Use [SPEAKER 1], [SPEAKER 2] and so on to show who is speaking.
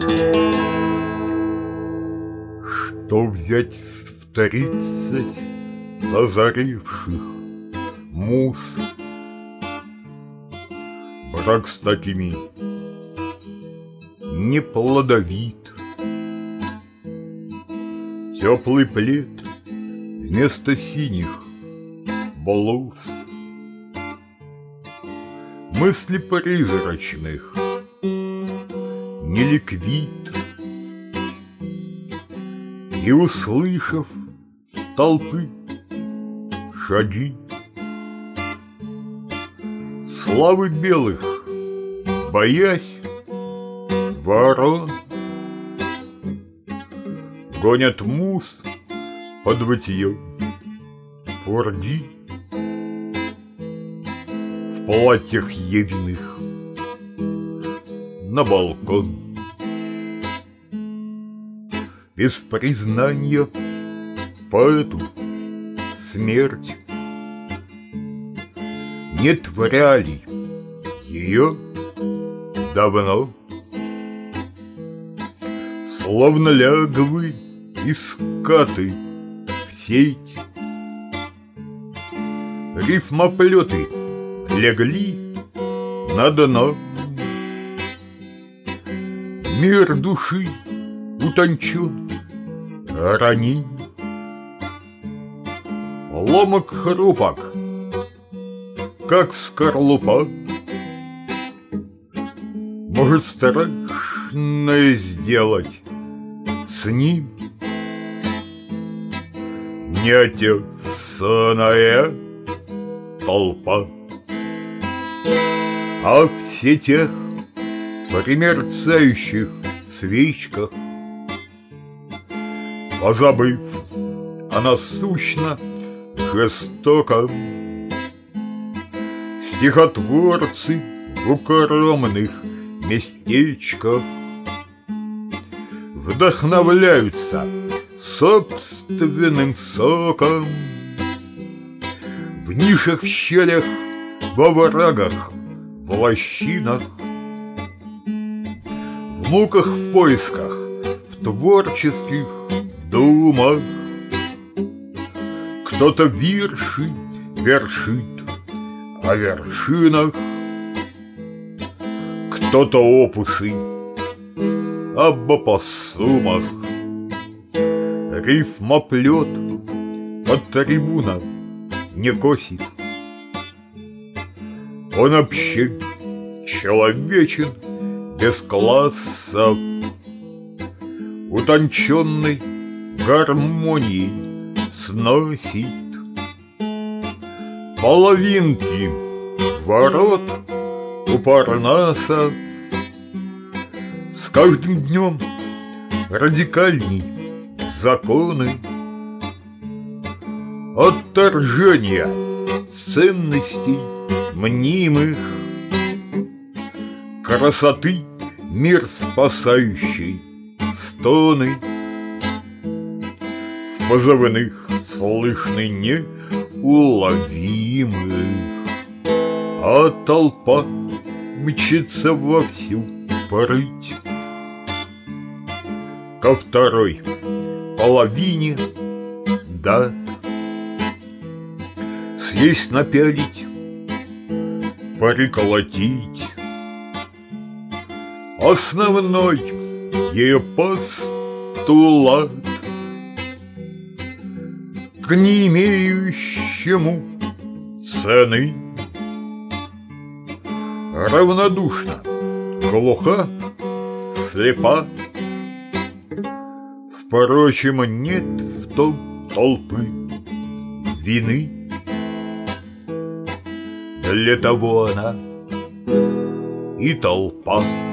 [SPEAKER 1] Что взять в 30 озаревших муз? Брак с такими не плодовит. Теплый плед вместо синих блуз. Мысли призрачных не ликвид. И, услышав толпы шаги, славы белых боясь ворон, гонят муз под вытье фурги в платьях евиных на балкон. Без признания поэту смерть. Нет в реалий ее давно. Словно лягвы и скаты в сеть. Рифмоплеты легли на дно. Мир души утончен, ранен. Ломок хрупок, как скорлупа. Может страшное сделать с ним неотесанная толпа. А в сетях при мерцающих свечках, позабыв о насущно жестоком, стихотворцы в укромных местечках вдохновляются собственным соком. В нишах, в щелях, во оврагах, в лощинах, в муках, в поисках, в творческих думах. Кто-то вирши вершит о вершинах, кто-то опусы об опоссумах. Рифмоплет под трибуна не косит. Он вообще человечен без классов, утонченной гармонией сносит половинки ворот у Парнаса. С каждым днем радикальней законы отторжения ценностей мнимых, красоты мир спасающий стоны. В позывных слышны неуловимых, а толпа мчится во всю прыть ко второй половине дат. Съесть, напялить, приколотить основной ее постулат к не имеющему цены. Равнодушна, глуха, слепа. Впрочем, нет в том толпы вины. Для того она и толпа.